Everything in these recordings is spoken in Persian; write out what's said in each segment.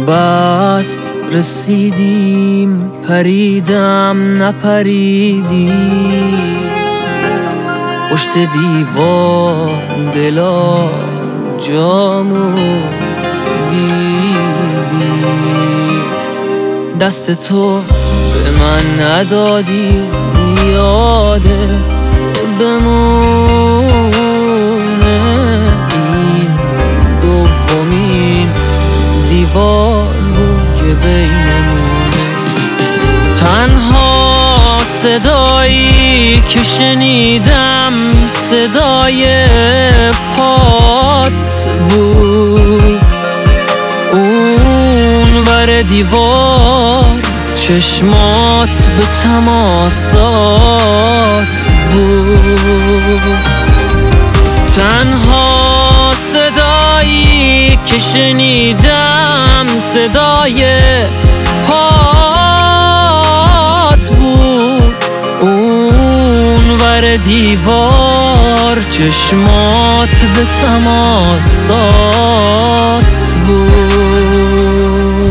بست رسیدیم، پریدم نپریدی، پشت دیوار دلا جامو دیدی، دست تو به من ندادی یادت بمونه، این دومین دیوار بود که بینمونه. تنها صدایی که شنیدم صدای پات بود، اون ور دیوار چشمات به تماسات بود. تنها صدایی که شنیدم صدای پات بود، اون ور دیوار چشمات به تماسات بود.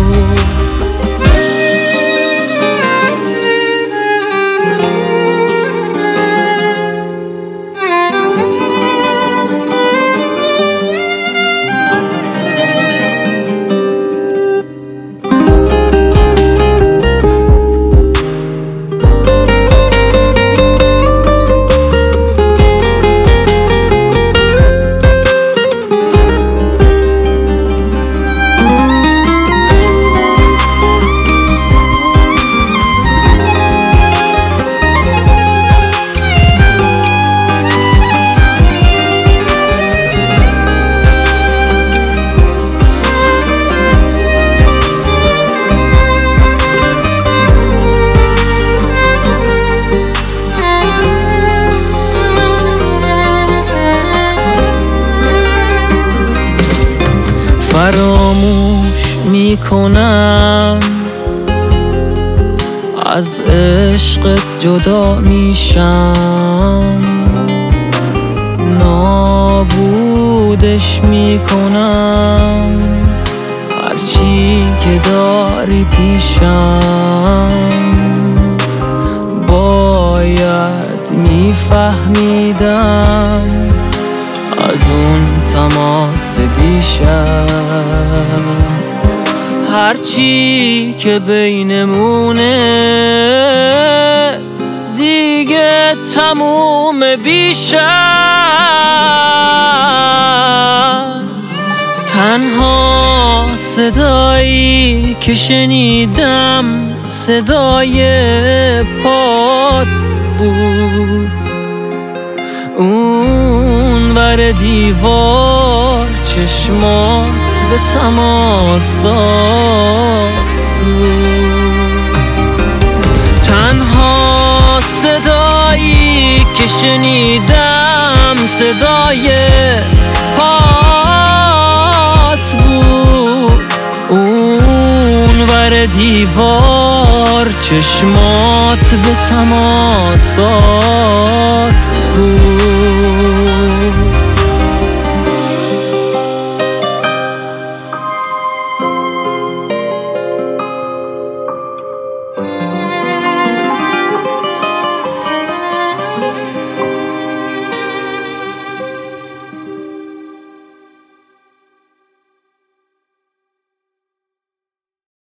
فراموش میکنم، از عشقت جدا میشم، نابودش میکنم، هرچی که داری پیشم. باید میفهمیدم از اون تماس دیشب، هرچی که بینمونه دیگه تموم بیشتر. تنها صدایی که شنیدم صدای پات بود، اون ور دیوار چشمات به تماسات بود. تنها صدایی که شنیدم صدای پات بود، اون ور دیوار چشمات به تماسات